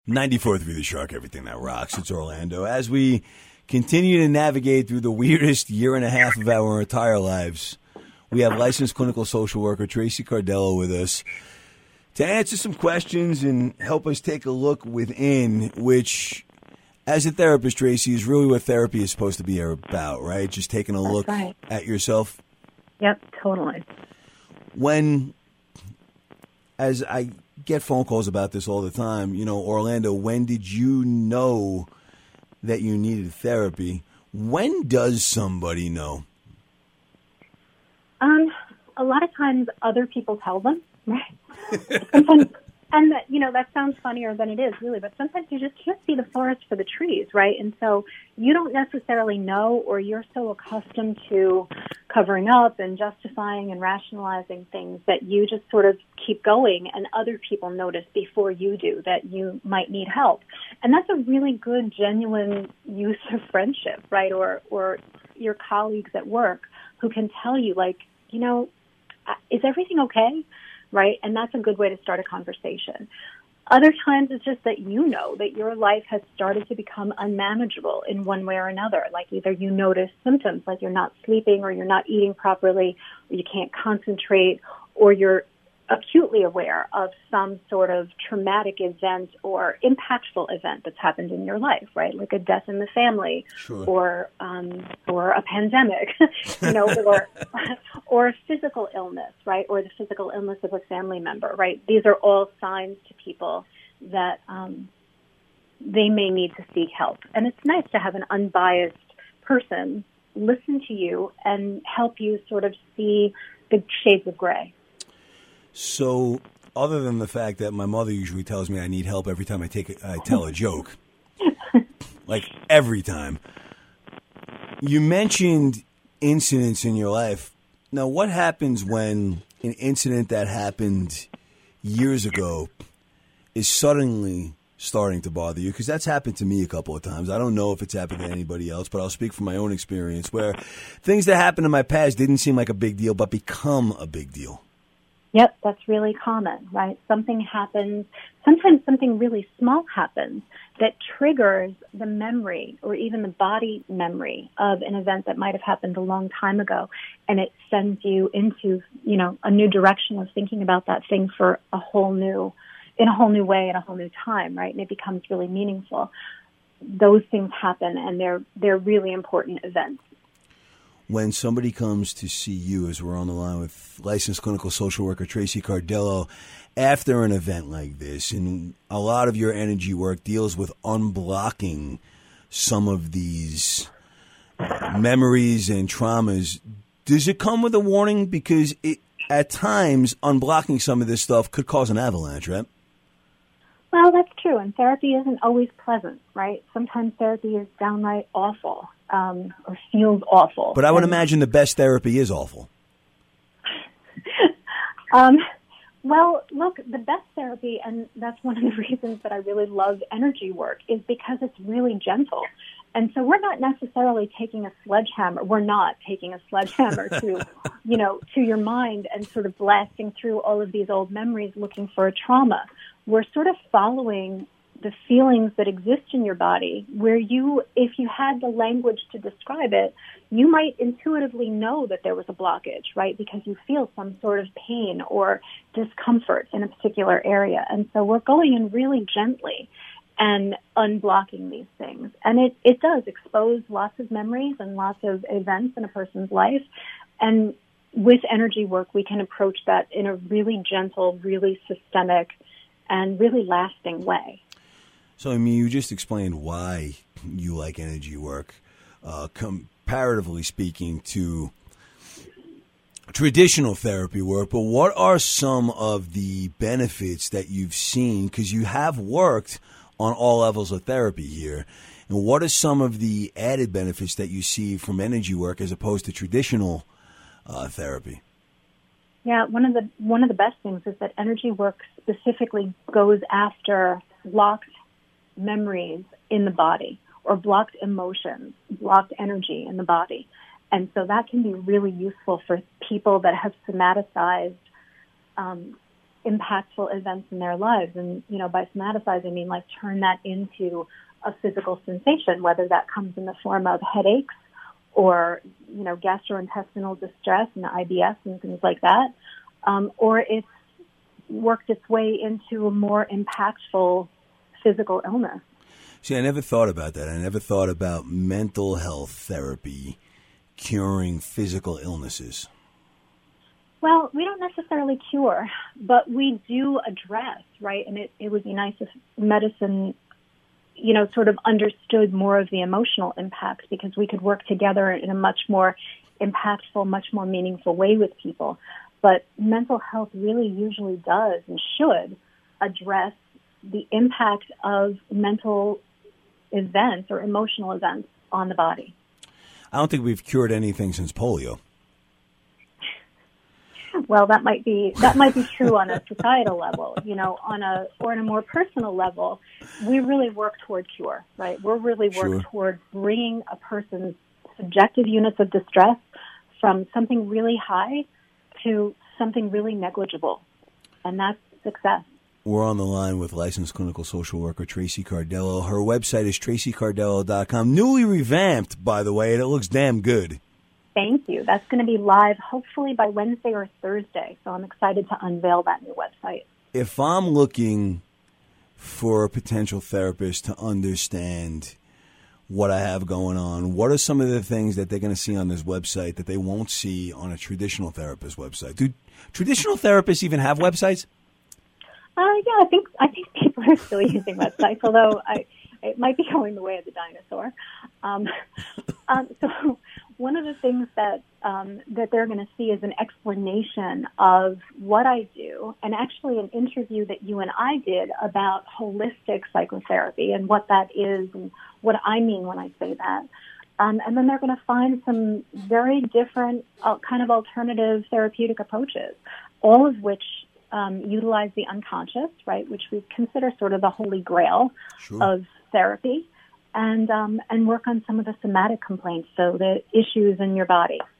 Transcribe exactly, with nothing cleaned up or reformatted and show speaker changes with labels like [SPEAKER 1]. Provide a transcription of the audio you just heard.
[SPEAKER 1] ninety-fourth Through the Shark, everything that rocks. It's Orlando. As we continue to navigate through the weirdest year and a half of our entire lives, we have licensed clinical social worker Tracy Cardello with us to answer some questions and help us take a look within, which, as a therapist, Tracy, is really what therapy is supposed to be about, right? Just taking a
[SPEAKER 2] That's
[SPEAKER 1] look
[SPEAKER 2] right.
[SPEAKER 1] at yourself.
[SPEAKER 2] Yep, totally.
[SPEAKER 1] When, as I get phone calls about this all the time, you know, Orlando, when did you know that you needed therapy? When does somebody know?
[SPEAKER 2] Um, a lot of times other people tell them, right? Sometimes, and that, you know, that sounds funnier than it is, really, but sometimes you just can't see the forest for the trees, right? And so you don't necessarily know, or you're so accustomed to covering up and justifying and rationalizing things that you just sort of keep going, and other people notice before you do that you might need help. And that's a really good, genuine use of friendship, right? Or, or your colleagues at work who can tell you, like, you know, is everything okay? Right? And that's a good way to start a conversation. Other times it's just that you know that your life has started to become unmanageable in one way or another. Like either you notice symptoms like you're not sleeping or you're not eating properly or you can't concentrate, or you're acutely aware of some sort of traumatic event or impactful event that's happened in your life, right? Like a death in the family,
[SPEAKER 1] Sure.
[SPEAKER 2] or um, or a pandemic, you know, or or a physical illness, right? Or the physical illness of a family member, right? These are all signs to people that um, they may need to seek help. And it's nice to have an unbiased person listen to you and help you sort of see the shades of gray.
[SPEAKER 1] So, other than the fact that my mother usually tells me I need help every time I take a, I tell a joke, like every time, you mentioned incidents in your life. Now, what happens when an incident that happened years ago is suddenly starting to bother you? Because that's happened to me a couple of times. I don't know if it's happened to anybody else, but I'll speak from my own experience where things that happened in my past didn't seem like a big deal, but become a big deal.
[SPEAKER 2] Yep, that's really common, right? Something happens, sometimes something really small happens that triggers the memory or even the body memory of an event that might have happened a long time ago, and it sends you into, you know, a new direction of thinking about that thing for a whole new, in a whole new way at a whole new time, right? And it becomes really meaningful. Those things happen, and they're they're really important events.
[SPEAKER 1] When somebody comes to see you, as we're on the line with licensed clinical social worker Tracy Cardello, after an event like this, and a lot of your energy work deals with unblocking some of these memories and traumas, does it come with a warning? Because it, at times, unblocking some of this stuff could cause an avalanche, right?
[SPEAKER 2] Well, that's true, and therapy isn't always pleasant, right? Sometimes therapy is downright awful. Um, or feels awful.
[SPEAKER 1] But I would
[SPEAKER 2] and,
[SPEAKER 1] imagine the best therapy is awful.
[SPEAKER 2] um, well, look, the best therapy, and that's one of the reasons that I really love energy work, is because it's really gentle. And so we're not necessarily taking a sledgehammer. We're not taking a sledgehammer to, you know, to your mind and sort of blasting through all of these old memories looking for a trauma. We're sort of following the feelings that exist in your body, where you, if you had the language to describe it, you might intuitively know that there was a blockage, right? Because you feel some sort of pain or discomfort in a particular area. And so we're going in really gently and unblocking these things. And it, it does expose lots of memories and lots of events in a person's life. And with energy work, we can approach that in a really gentle, really systemic, and really lasting way.
[SPEAKER 1] So, I mean, you just explained why you like energy work, uh, comparatively speaking to traditional therapy work. But what are some of the benefits that you've seen? Because you have worked on all levels of therapy here. And what are some of the added benefits that you see from energy work as opposed to traditional uh, therapy?
[SPEAKER 2] Yeah, one of the one of the best things is that energy work specifically goes after locked memories in the body or blocked emotions, blocked energy in the body. And so that can be really useful for people that have somaticized um, impactful events in their lives. And, you know, by somaticize, I mean like turn that into a physical sensation, whether that comes in the form of headaches or, you know, gastrointestinal distress and I B S and things like that, um, or it's worked its way into a more impactful physical illness.
[SPEAKER 1] See, I never thought about that. I never thought about mental health therapy curing physical illnesses.
[SPEAKER 2] Well, we don't necessarily cure, but we do address, right? And it, it would be nice if medicine, you know, sort of understood more of the emotional impact, because we could work together in a much more impactful, much more meaningful way with people. But mental health really usually does and should address the impact of mental events or emotional events on the body.
[SPEAKER 1] I don't think we've cured anything since polio.
[SPEAKER 2] Well, that might be that might be true on a societal level, you know, on a or on a more personal level. We really work toward cure, right? We're really work
[SPEAKER 1] Sure.
[SPEAKER 2] toward bringing a person's subjective units of distress from something really high to something really negligible, and that's success.
[SPEAKER 1] We're on the line with licensed clinical social worker Tracy Cardello. Her website is tracy cardello dot com. Newly revamped, by the way, and it looks damn good.
[SPEAKER 2] Thank you. That's going to be live hopefully by Wednesday or Thursday, so I'm excited to unveil that new website.
[SPEAKER 1] If I'm looking for a potential therapist to understand what I have going on, what are some of the things that they're going to see on this website that they won't see on a traditional therapist website? Do traditional therapists even have websites?
[SPEAKER 2] Uh, yeah, I think I think people are still using websites, although I, it might be going the way of the dinosaur. Um, um, so one of the things that um, that they're going to see is an explanation of what I do, and actually an interview that you and I did about holistic psychotherapy and what that is and what I mean when I say that. Um, and then they're going to find some very different uh, kind of alternative therapeutic approaches, all of which Um, utilize the unconscious, right, which we consider sort of the holy grail
[SPEAKER 1] Sure.
[SPEAKER 2] of therapy, and um, and work on some of the somatic complaints, so the issues in your body.